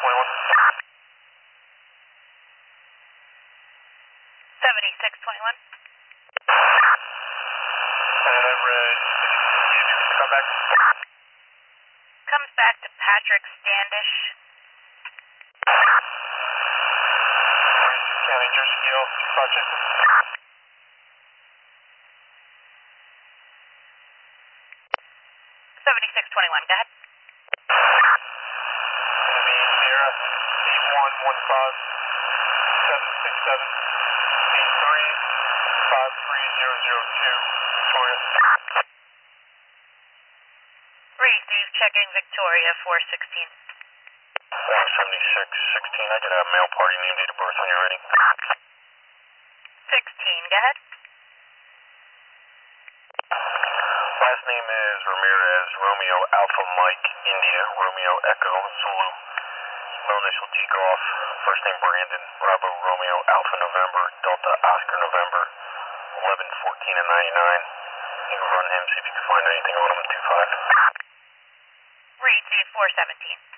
7621. 7621. Red 6 come back. Comes back to Patrick Standish. County, Jersey Gill, project. 7621, go ahead. Gonna be Sierra 8115 767 83 53002 Victoria. Receive, checking Victoria 416. 7616, I got a male party name, date of birth when you're ready. 16, go ahead. Last name is Ramirez, Romeo Alpha Mike, India, Romeo Echo, Zulu. Middle initial G Golf. First name Brandon, Bravo, Romeo Alpha November, Delta Oscar November, 1114 and 99. You can run him, see if you can find anything on him, 25. Receive 417.